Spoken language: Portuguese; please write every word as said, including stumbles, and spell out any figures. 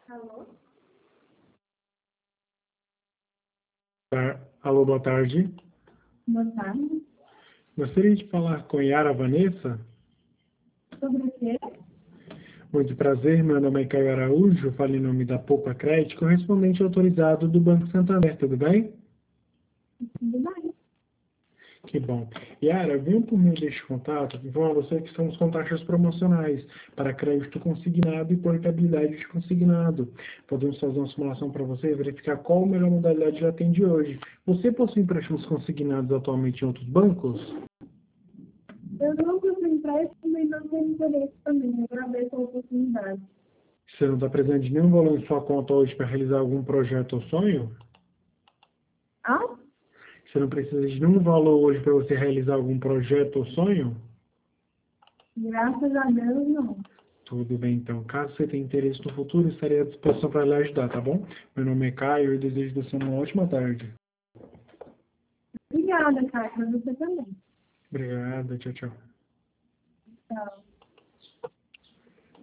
Alô? Tá. Alô, boa tarde. Boa tarde. Gostaria de falar com Yara Vanessa. Sobre o quê? Muito prazer, meu nome é Caio Araújo, falo em nome da Poupa Crédito, correspondente autorizado do Banco Santander, tudo bem? Tudo bem. Que bom. Yara, venho por meio deste contato informar a você que são os contatos promocionais para crédito consignado e portabilidade de consignado. Podemos fazer uma simulação para você e verificar qual a melhor modalidade já atende hoje. Você possui empréstimos consignados atualmente em outros bancos? Eu não consigo empréstimo e não tenho interesse também. Eu agradeço a oportunidade. Você não está precisando de nenhum valor em sua conta hoje para realizar algum projeto ou sonho? Ah? Você não precisa de nenhum valor hoje para você realizar algum projeto ou sonho? Graças a Deus, não. Tudo bem, então. Caso você tenha interesse no futuro, estarei à disposição para lhe ajudar, tá bom? Meu nome é Caio e desejo você uma ótima tarde. Obrigada, Caio. Para você também. Obrigado, tchau, tchau. Tchau.